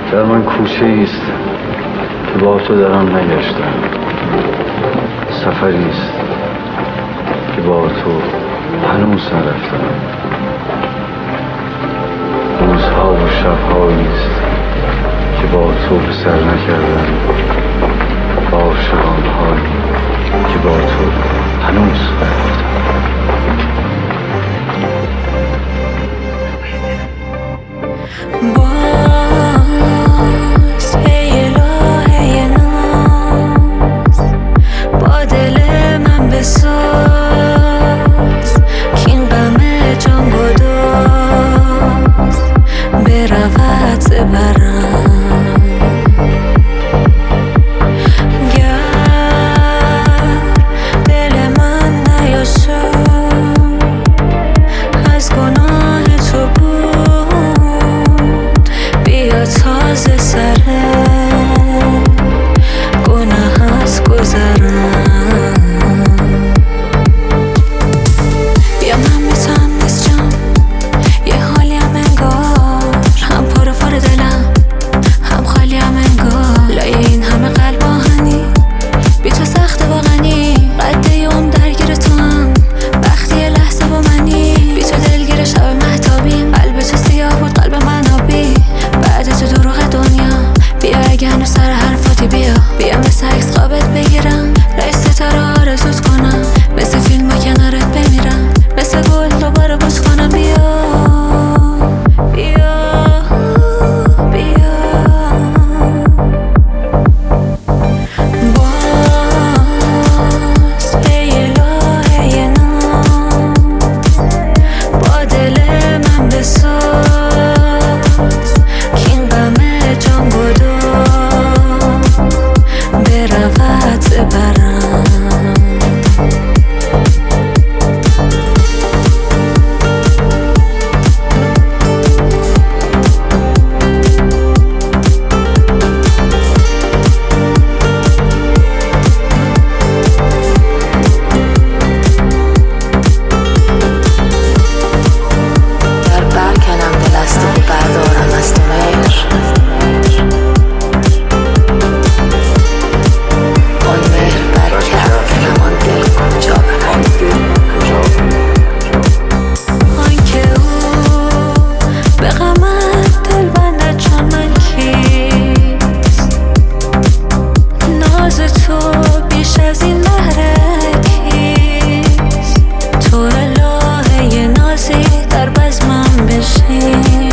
در من کوچه ایست که با تو در آن نگشتم، سفری است که با تو هنوز نرفتم، روزها و شبهایی است که با تو به سر نکردم، با عاشقانهایی که با تو هنوز نرفتم. باز ای الهه ناز با دل من بساز که این غم جان گداز برود ز برم. گر دل من نیاسود از گناه تو بود، بیا تازه سر گناه از گذرم. بیا من میتونم نیست جان، یه حالیم انگار، هم پر فار دلم هم خالیم انگار، لای این همه قلب آهنی بی تو سخته واقعی، قد یوم درگیر تو هم وقتی یه لحظه با منی، بی تو دلگیر شب مهتابیم، قلب تو سیاه بود قلب من آبی، بعد تو دروغ دنیا، بیا اگه هنوز سر حرفاتی، بیا مثل عکس خوابت بگیرم، لای ستاره آرزوت کنم، مثل فیلم با کنارت بمیرم، مثل گل دوباره بوس کنم. بیا بیا بیا باز ای الهه ناز با دل من بساز که این غم جان گداز برود ز برم. در برکنم دل از تو و بردارم از تو مهر، آن مهر بر کردنم آن دل کجا برم. آنکه او به غمت دل بندد چون من کیست، ناز تو بیش از این بهره کیست، تو الهه نازی در بزمم بشین.